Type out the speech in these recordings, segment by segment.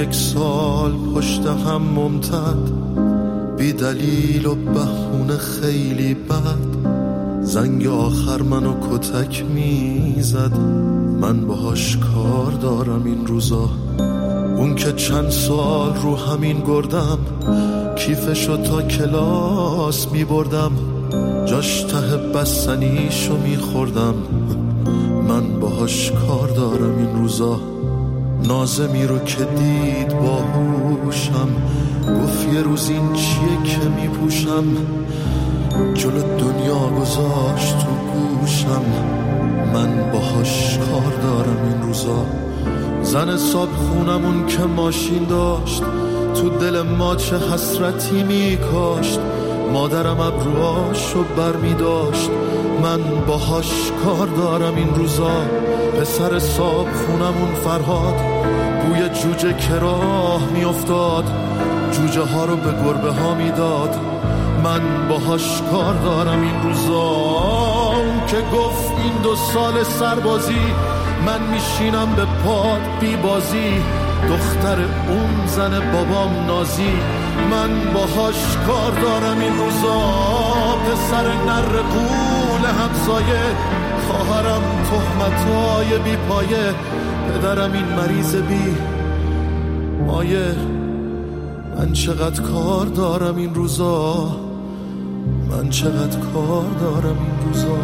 1 سال پشت هم ممتد، بی دلیل و بهونه خیلی بد، زنگ آخر منو کتک میزد. من باهاش کار دارم این روزا. اون که چند سال رو همین گردم، کیفشو تا کلاس میبردم، جاش ته بستنیشو میخوردم. من باهاش کار دارم این روزا. نازمی رو که دید باهوشم، گفت یه روز این چیه که میپوشم، جلو دنیا گذاشت تو گوشم. من باهاش کار دارم این روزا. زن صاحب خونمون که ماشین داشت، تو دل ما چه حسرتی میکاشت. مادرم ابروهاشو بر میداشت. من باهاش کار دارم این روزا. پسر صاحب خونمون فرهاد، بوی جوجه که راه میافتاد، جوجه ها رو به گربه ها میداد. من باهاش کار دارم این روزا. اون که گفت این 2 سال سربازی، من میشینم به پاد بی بازی. دختر اون زن بابام نازی، من باهاش کار دارم این روزا. پسر نر قول همسایه، خواهرم تهمتای بی پایه، پدرم این مریض بی مایه. من چقدر کار دارم این روزا. من چقدر کار دارم این روزا.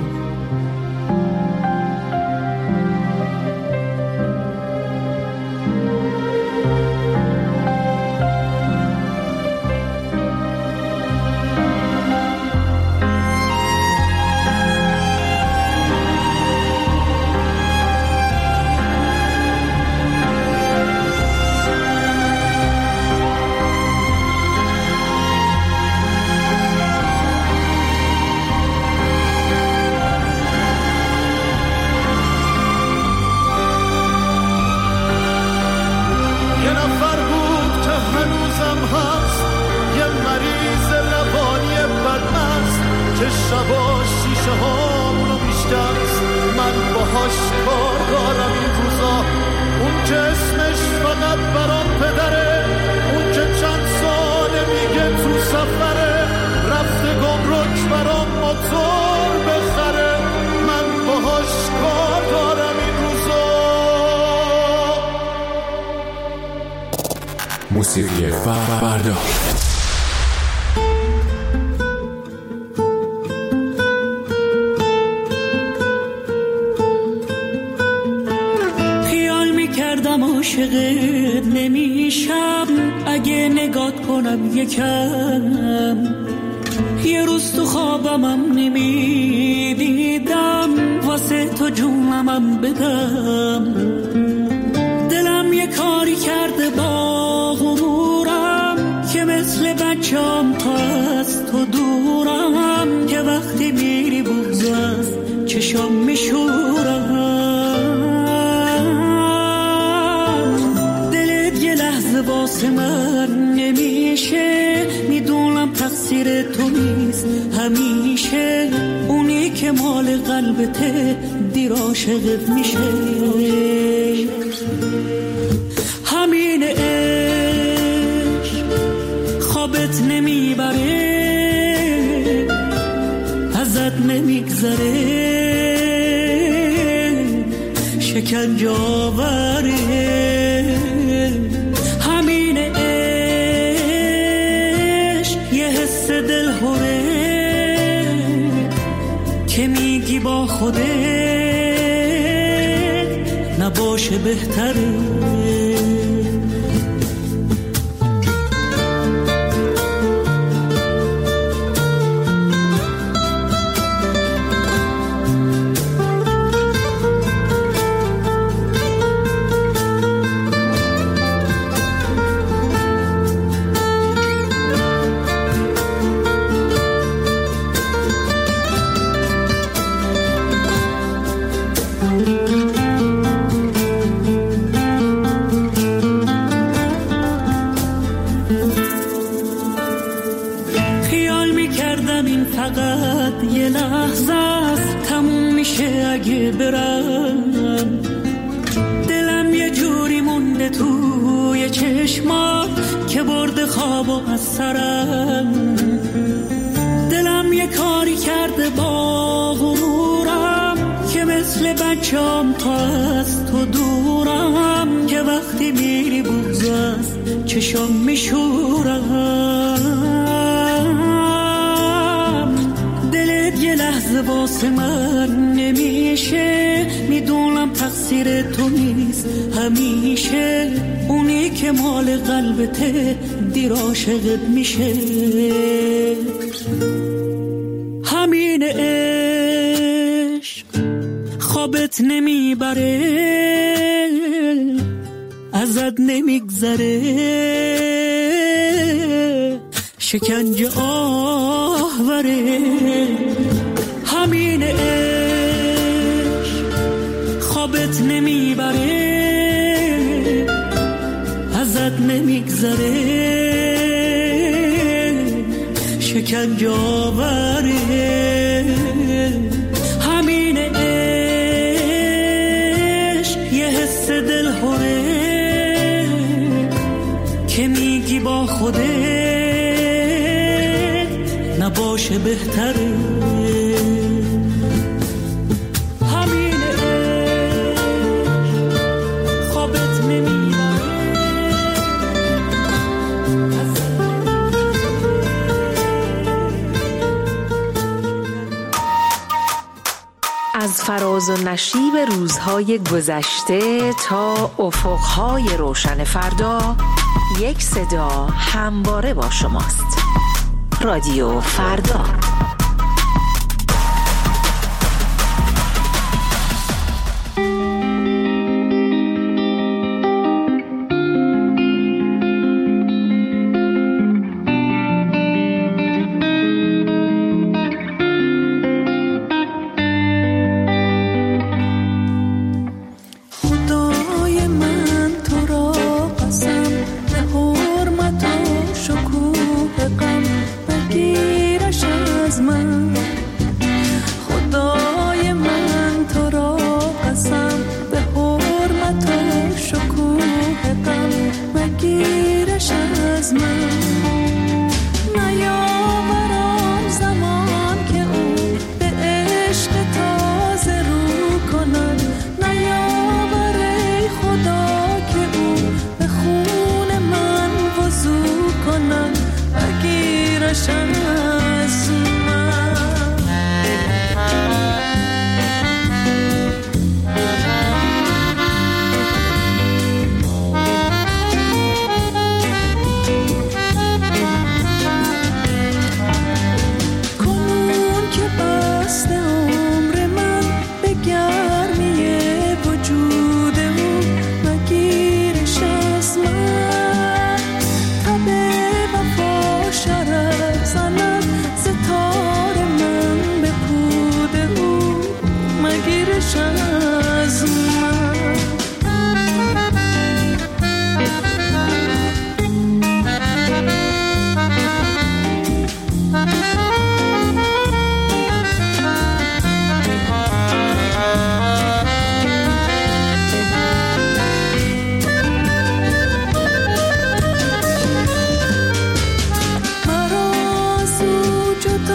موسیقی فردا. خیال میکردم عاشقت نمیشم، اگه نگات کنم یکم. یه روز تو خوابمم نمیدیدم، واسه تو جونمم بدم. دلم یه کاری کرده با غرورم، که مثل بچه‌ام تا از تو دورم. که وقتی میری بغض از چشام میشورم. دلت یه لحظه واسه من نمیشه، میدونم تقصیر تو نیست همیشه. اونی که مال قلبته دیر عاشقت میشه. همین عشق خوابت نمیبره، ازت نمیگذره، شکنجه آوره. همین عشق یه حس دلهوره، که میگی با خودت نباشه بهتره. توی چشمات که برده خوابو از سرم. دلم یه کاری کرده با غرورم که مثل بچم تا از تو دورم، که وقتی میری بغض از چشم میشورم. دلت یه لحظه واسه من نمیشه، میدونم تقصیر تو نیست همیشه، اونی که مال قلبته دیر عاشقت میشه. همین عشق خوابت نمیبره، ازت نمیگذره، شکنجه آهوره. همین عشق خوابت نمیبره، ازت نمیگذره، شکنجه آوره. همین عشق یه حس دلهوره که میگی با خودت نباشه بهتره. همین عشق خوابت نمیبره. از فراز و نشیب روزهای گذشته تا افقهای روشن فردا، یک صدا همواره با شماست. رادیو فردا.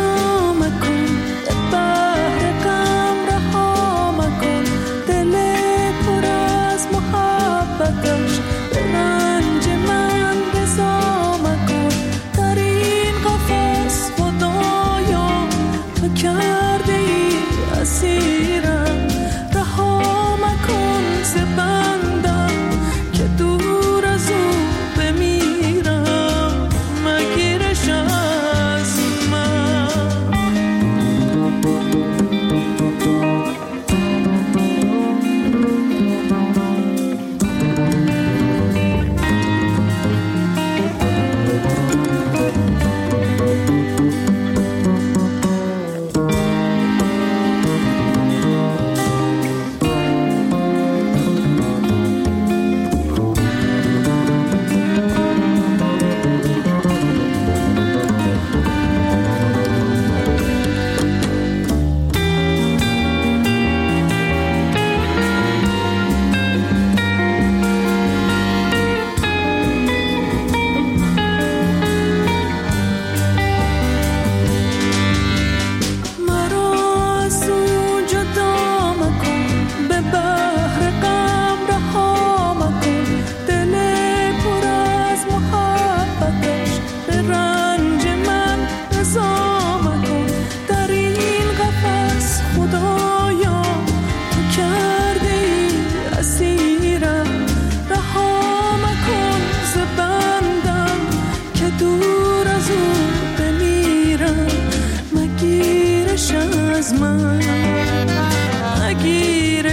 دل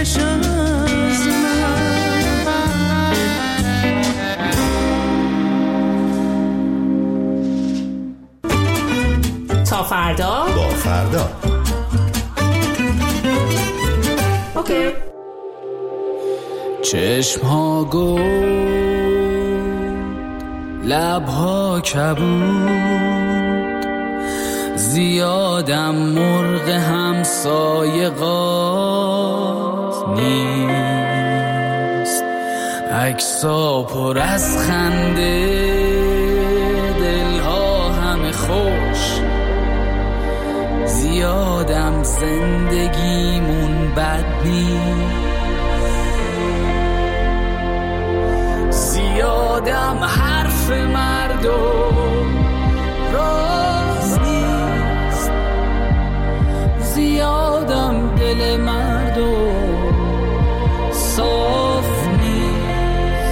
دلش از من. تا فردا با فردا. اوکی. چشم ها گل، لب ها کبود، زیادم مرغ همسایه قاز نیست. عکسا پر از خنده، دلها همه خوش، زیادم زندگیمون بد نیست. زیادم حرف مردم راست نیست، زیادم دل مردم صاف نیست.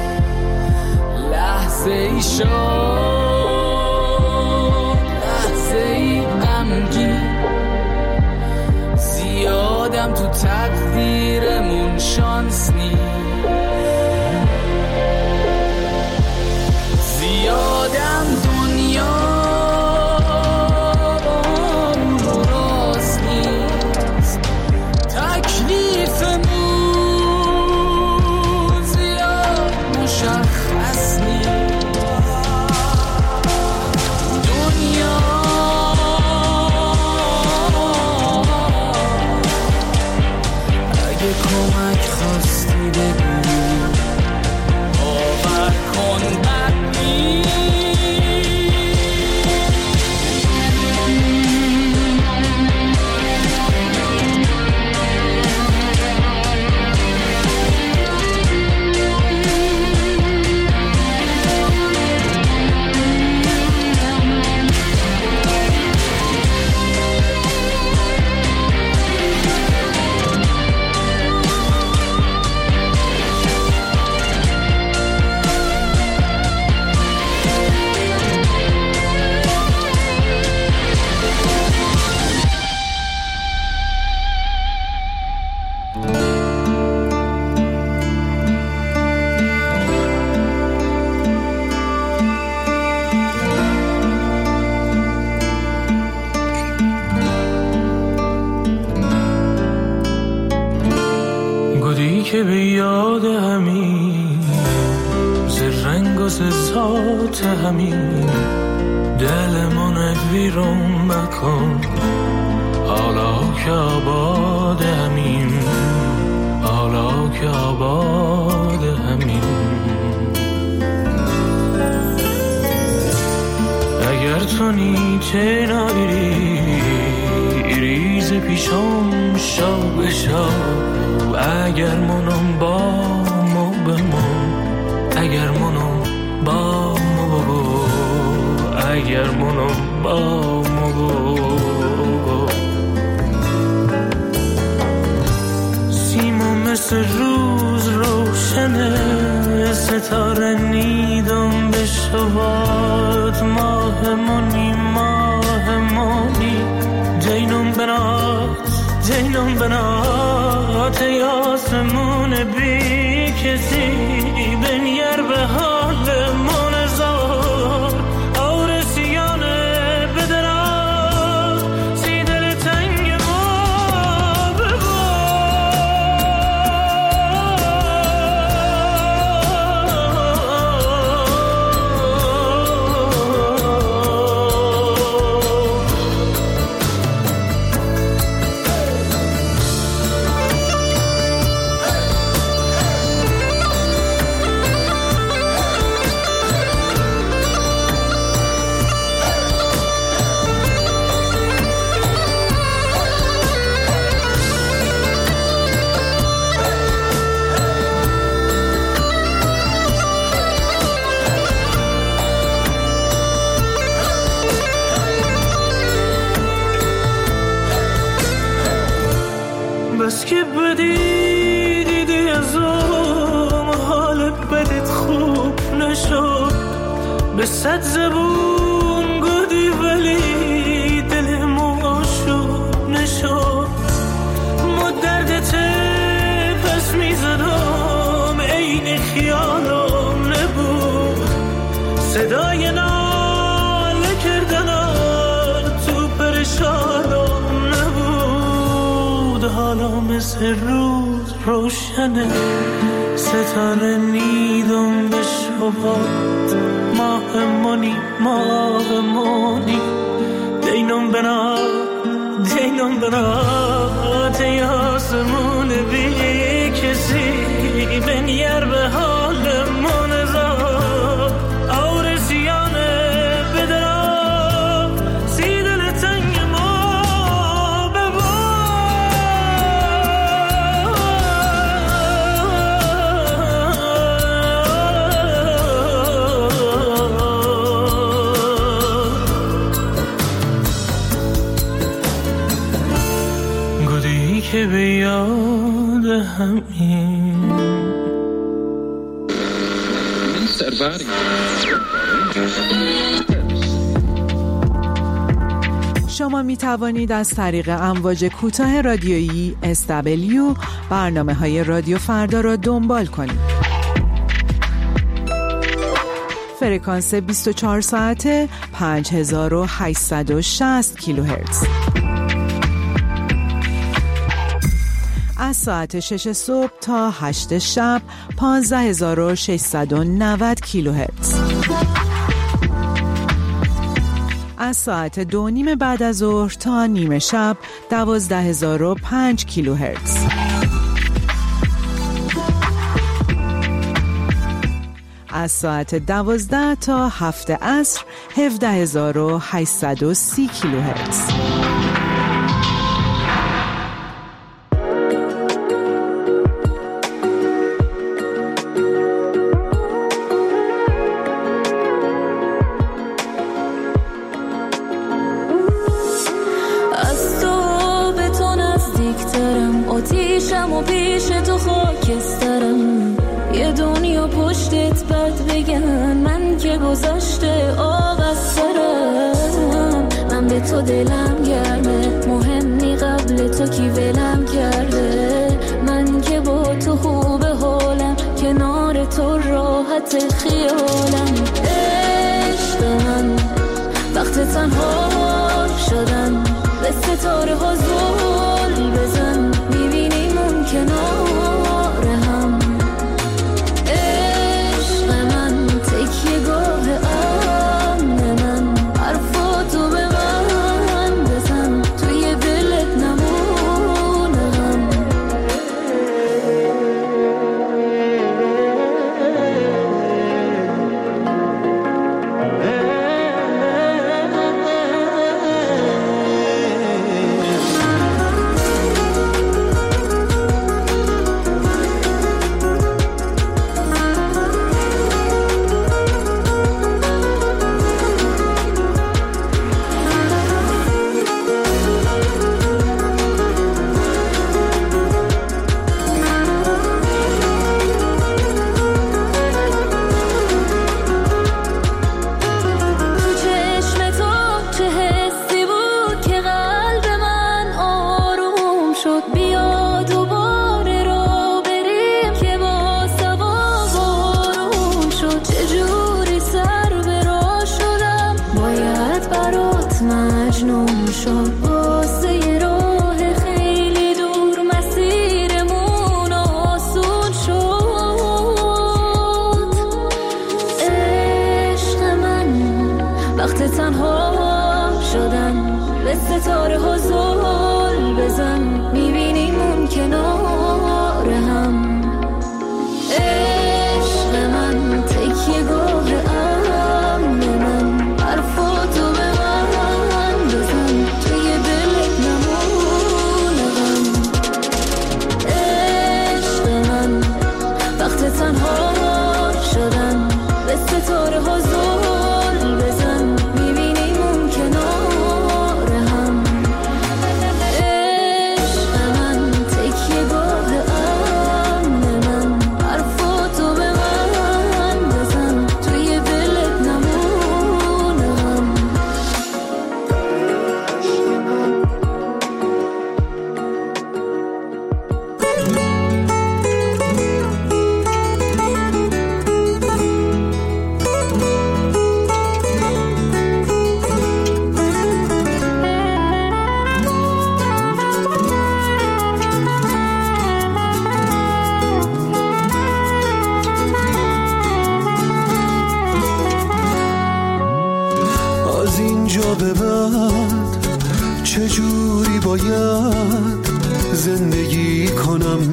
لحظه ای شاد، لحظه ای غمگین، زیادم تو تقدیرمون شانس نیست. زیادم دنیا رو راست نیست، تکلیفمون زیاد مشخص نیست. دنیا اگه کمک خواستی بگو، باور کن بد نیست. که به یاد همین ز رنگ و ز ذات همین دلمون ویرون مکن. حالا که آباد همین، حالا که آباد همین. اگر تو نیچه نگیری ریز پیشم شو به شو. اگر منم با مو بمون، اگر منم با مو بگو، اگر منم با مو بگو. سیمون مثل روز روشنه، ستاره نیدم به شبات. ماهمونی ماهمونی جینم بنات، جینم بنات. ای آسمون بی کسی بنیر به حال منزار. آرسیانه بدرات سی دل تنگ ما بس که بدی دیدی ازم حال بدت خوب نشد. به صد زبون گودی ولی دل ما شد نشد. ما دردت مثل روز روشنه، ستاره نیدم به شبات، ماه مانی دینم بنا تی آسمون بی کسی بنیر به حال منزاد آورسیانه بدرا سی دل تنگ ما ببا گودی که به یاد همین شما می توانید از طریق امواج کوتاه رادیویی SW برنامه‌های رادیو فردا را دنبال کنید. فرکانس 24 ساعته 5860 کیلوهرتز. از ساعت 6 صبح تا 8 شب 15690 کیلوهرتز. از ساعت 2:30 بعد از ظهر تا نیمه شب 12005 کیلوهرتز. از ساعت 12 تا 7 عصر 17830 کیلوهرتز. آتیشم و پیش تو خاکسترم، یه دنیا پشتت بد بگن من که گذاشته آب از سرم. من به تو دلم گرمه، مهم نی قبل تو کی ولم کرده. من که با تو خوب حالم، کنار تو راحت خیالم. عشق من وقت تنها شدن، به ستاره ها زل بزن، میبینیم اون کنار هم. عشق من تکیه گاه امن من، حرفاتو به من بزن، توی دلت نمونم. کنم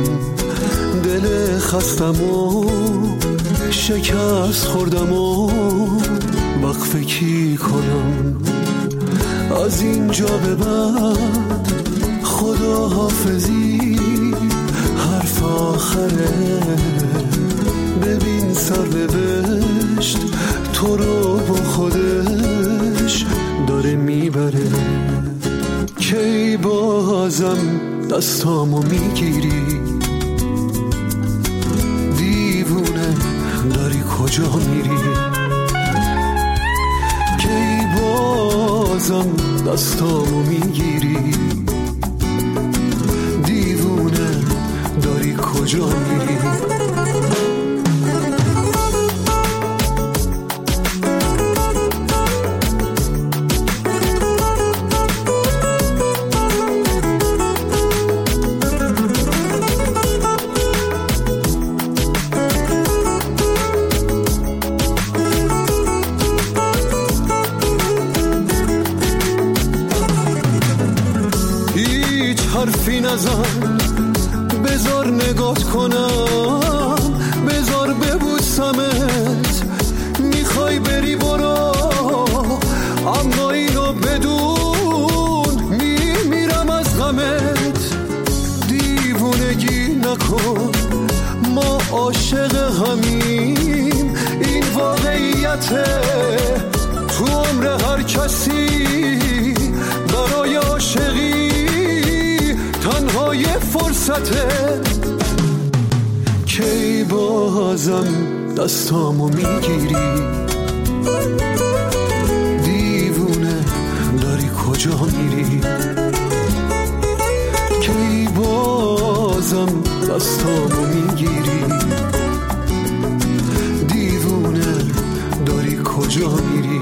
دل خستم و شکست خوردم و وقفه کی کنم از اینجا به بعد خدا حافظی حرف آخره ببین سرنوشت تو رو با خودش داره میبره کی بازم دستامو میگیری دیوونه داری کجا میری کی بازم دستامو میگیری دیوونه داری کجا میری حرفی نزن بذار نگات کنم بذار ببوسمت میخوای بری برو اما اینو بدون میمیرم از غمت دیوونگی نکن ما عاشق همیم این واقعیته تو عمر هر کسی برای عاشقی تنها یه فرصته کی بازم دستامو میگیری دیوونه داری کجا میری کی بازم دستامو میگیری دیوونه داری کجا میری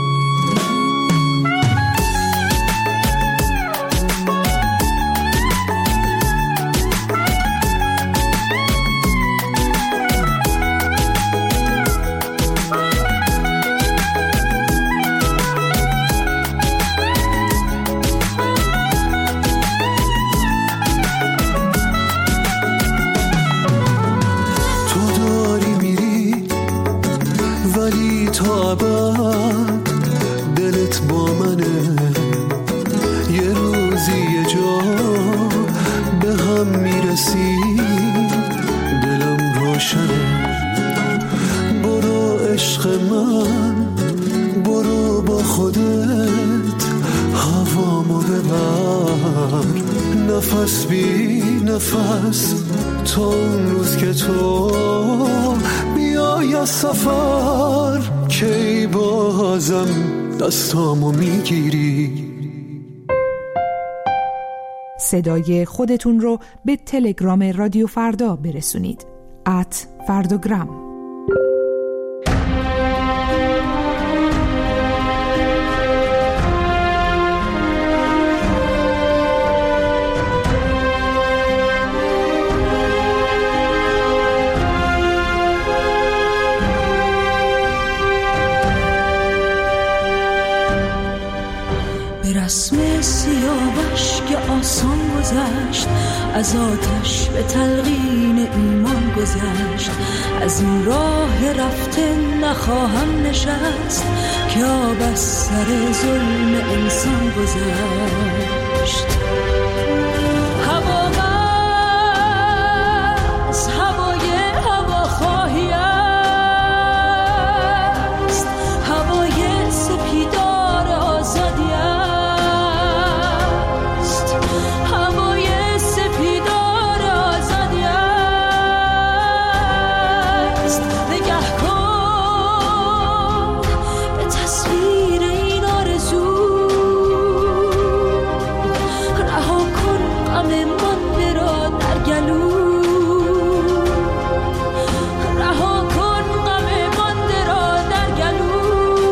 تا ابد دلت با منه یه روزی یه جا به هم میرسیم دلم روشنه برو عشق من برو با خودت هوامو ببر نفس بی نفس تا اون روز که تو بیای از سفر کی بازم دستامو میگیری صدای خودتون رو به تلگرام رادیو فردا برسونید @فرداگرام. رسم سیاوش که آسان گذشت از آتش به تلقین ایمان گذشت از این راه رفته نخواهم نشست که آب از سر ظلم انسان گذشت هوا از هوای هواخواهی است هوای سپیدار آزادی است هوای سپیدار آزادی است نگه کن به تصویر این آرزو رها کن غم مانده را در گلو رها کن غم مانده را در گلو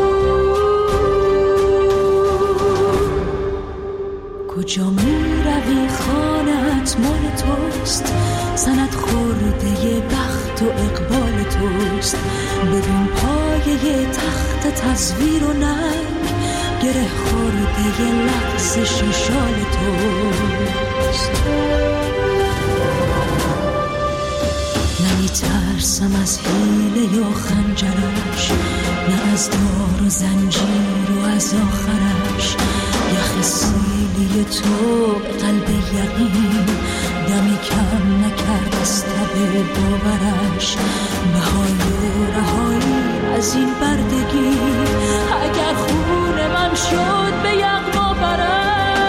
کجا می روی خانه‌ات مال توست سند خورده بخت و اقبال توست ببین پایه تخت تصویر و ننگ گره خورده لغزش شال توست میترسم از حیله یا خنجرش، نه از دار و زنجیر و از آخرش. یخ سیلی تو به قلب یقین دمی کم نکرد از تب باورش. نهای رهایی از این بردگی، اگر خون من شد به یغما برش.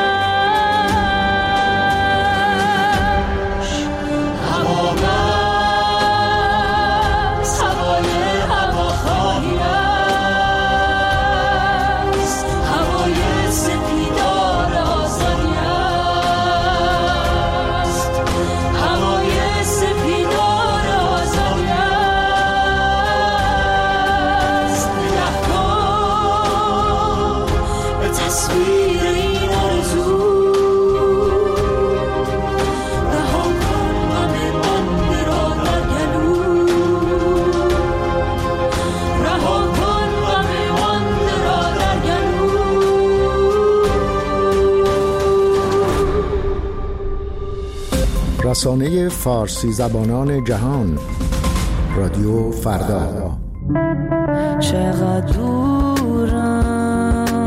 رسانه فارسی زبانان جهان، رادیو فردا. چقدر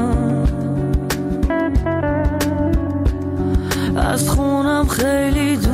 دورم از خونم، خیلی دور